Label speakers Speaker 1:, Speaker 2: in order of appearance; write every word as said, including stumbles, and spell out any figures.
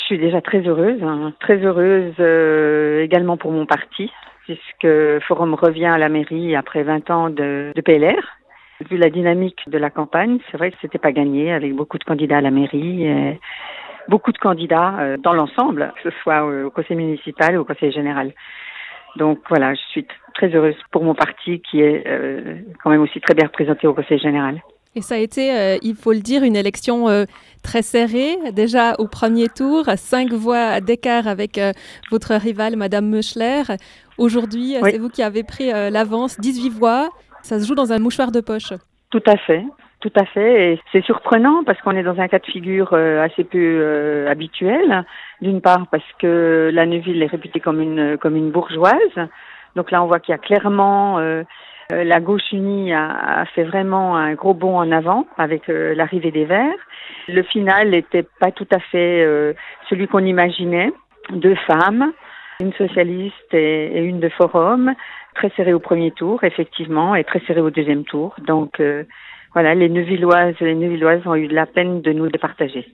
Speaker 1: suis déjà très heureuse, hein, très heureuse euh, également pour mon parti, puisque Forum revient à la mairie après vingt ans de, de P L R. Vu la dynamique de la campagne, c'est vrai que c'était pas gagné avec beaucoup de candidats à la mairie, et beaucoup de candidats euh, dans l'ensemble, que ce soit au conseil municipal ou au conseil général. Donc voilà, je suis t- très heureuse pour mon parti qui est euh, quand même aussi très bien représenté au conseil général.
Speaker 2: Et ça a été, euh, il faut le dire, une élection euh, très serrée. Déjà au premier tour, cinq voix d'écart avec euh, votre rivale, Madame Meuchler. Aujourd'hui, euh,
Speaker 1: Oui,
Speaker 2: c'est vous qui avez pris euh, l'avance, dix-huit voix. Ça se joue dans un mouchoir de poche.
Speaker 1: tout à fait. Tout à fait. Et c'est surprenant parce qu'on est dans un cas de figure euh, assez peu euh, habituel. D'une part parce que la Neuville est réputée comme une comme une bourgeoise. Donc là, on voit qu'il y a clairement euh, euh, la gauche unie a, a fait vraiment un gros bond en avant avec euh, l'arrivée des Verts. Le final n'était pas tout à fait euh, celui qu'on imaginait. Deux femmes, une socialiste et, et une de Forum, très serré au premier tour, effectivement, et très serré au deuxième tour. Donc euh, voilà, les Neuvilloises et les Neuvilloises ont eu de la peine de nous départager.